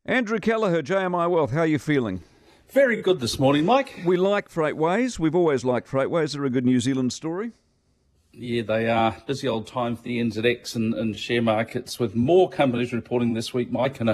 Andrew Kelleher, JMI Wealth, how are you feeling? Very good this morning, Mike. We like Freightways. We've always liked Freightways. They're a good New Zealand story. Yeah, they are. Busy old time for the NZX and share markets, with more companies reporting this week, Mike, and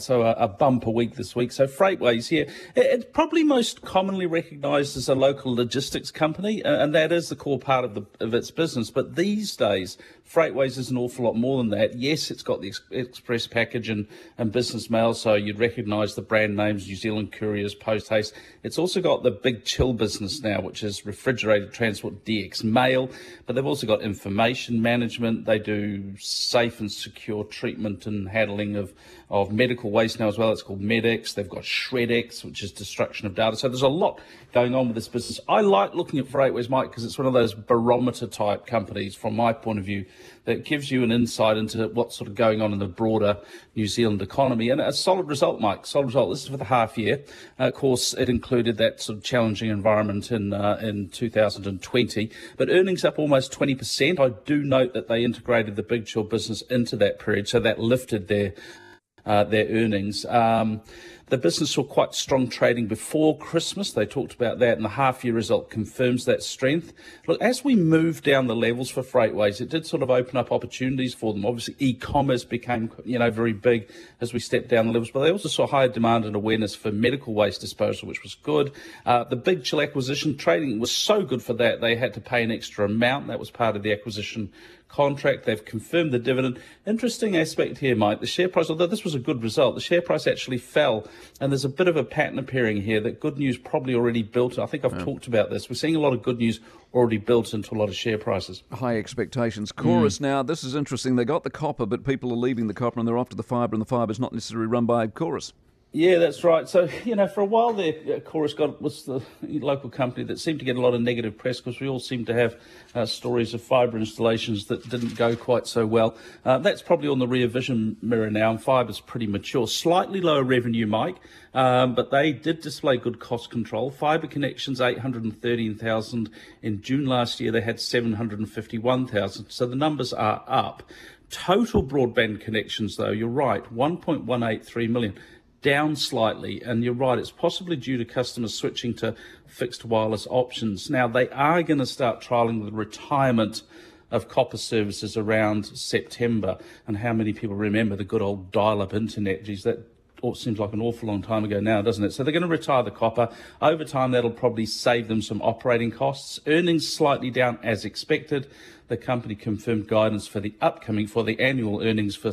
a bumper week this week. So Freightways here, it's probably most commonly recognised as a local logistics company, and that is the core part of its business. But these days, Freightways is an awful lot more than that. Yes, it's got the express package and business mail, so you'd recognise the brand names, New Zealand Couriers, Post Haste. It's also got the big chill business now, which is refrigerated transport, DX Mail, but they've also got information management. They do safe and secure treatment and handling of medical waste now as well. It's called MedX. They've got ShredX, which is destruction of data. So there's a lot going on with this business. I like looking at Freightways, Mike, because it's one of those barometer type companies from my point of view that gives you an insight into what's sort of going on in the broader New Zealand economy. And a solid result, Mike, solid result. This is for the half year. Of course, it included that sort of challenging environment in 2020, but earnings up almost 20%. I do note that they integrated the Big Chill business into that period, so that lifted their earnings. The business saw quite strong trading before Christmas. They talked about that, and the half-year result confirms that strength. Look, as we move down the levels for Freightways, it did sort of open up opportunities for them. Obviously, e-commerce became, very big as we stepped down the levels, but they also saw higher demand and awareness for medical waste disposal, which was good. The Big Chill acquisition trading was so good for that, they had to pay an extra amount. That was part of the acquisition contract. They've confirmed the dividend. Interesting aspect here, Mike, the share price, although this was a good result, the share price actually fell, and there's a bit of a pattern appearing here that good news probably already built. I think I've talked about this. We're seeing a lot of good news already built into a lot of share prices. High expectations. Chorus now, this is interesting. They got the copper, but people are leaving the copper and they're off to the fibre, and the fibre is not necessarily run by Chorus. Yeah, that's right. So, for a while there, Chorus was the local company that seemed to get a lot of negative press because we all seem to have stories of fibre installations that didn't go quite so well. That's probably on the rear vision mirror now, and fibre's pretty mature. Slightly lower revenue, Mike, but they did display good cost control. Fibre connections, 813,000. In June last year, they had 751,000. So the numbers are up. Total broadband connections, though, you're right, 1.183 million. Down slightly, and you're right, it's possibly due to customers switching to fixed wireless options. Now, they are going to start trialling the retirement of copper services around September, and how many people remember the good old dial-up internet? Geez, that seems like an awful long time ago now, doesn't it? So they're going to retire the copper. Over time, that'll probably save them some operating costs. Earnings slightly down as expected. The company confirmed guidance for the annual earnings for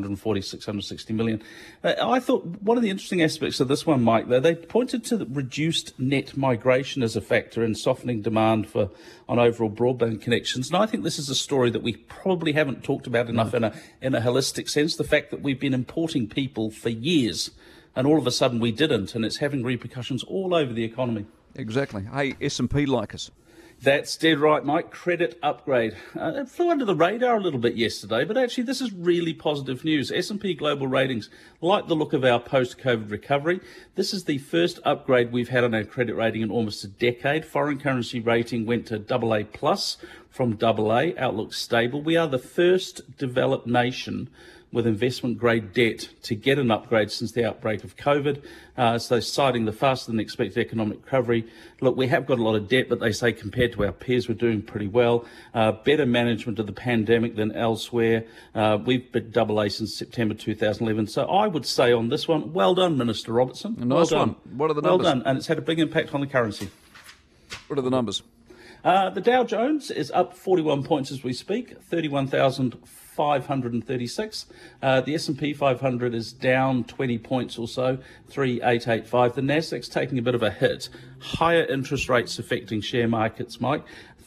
660 million. I thought one of the interesting aspects of this one, Mike, though, they pointed to the reduced net migration as a factor in softening demand on overall broadband connections. And I think this is a story that we probably haven't talked about enough in a holistic sense. The fact that we've been importing people for years, and all of a sudden we didn't, and it's having repercussions all over the economy. Exactly. Hey, S&P like us. That's dead right, Mike. Credit upgrade. It flew under the radar a little bit yesterday, but actually this is really positive news. S&P Global Ratings like the look of our post-COVID recovery. This is the first upgrade we've had on our credit rating in almost a decade. Foreign currency rating went to AA plus from AA. Outlook stable. We are the first developed nation with investment-grade debt to get an upgrade since the outbreak of COVID. So citing the faster-than-expected economic recovery. Look, we have got a lot of debt, but they say compared to our peers, we're doing pretty well. Better management of the pandemic than elsewhere. We've been AA since September 2011. So I would say on this one, well done, Minister Robertson. Nice one. What are the numbers? Well done, and it's had a big impact on the currency. What are the numbers? The Dow Jones is up 41 points as we speak, 31,536. The S&P 500 is down 20 points or so, 3885. The Nasdaq's taking a bit of a hit. Higher interest rates affecting share markets, Mike.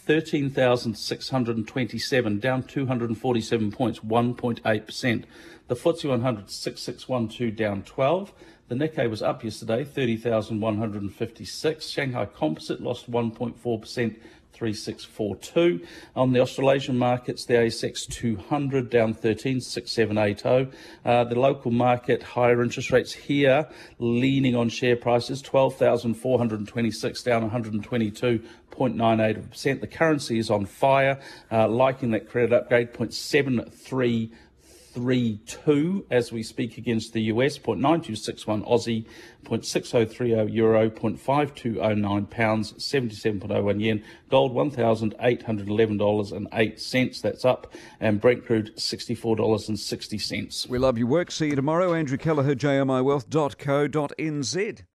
13,627, down 247 points, 1.8%. The FTSE 100, 6612, down 12. The Nikkei was up yesterday, 30,156. Shanghai Composite lost 1.4%, 3642. On the Australasian markets, the ASX 200 down 13, 6780. The local market, higher interest rates here, leaning on share prices, 12,426 down 122.98%. The currency is on fire, liking that credit upgrade, 0.733 0.932 as we speak against the US, 0.9261 Aussie, 0.6030 euro, 0.5209 pounds, 77.01 yen. Gold, $1,811.08. That's up. And Brent crude, $64.60. We love your work. See you tomorrow. Andrew Kelleher, jmiwealth.co.nz.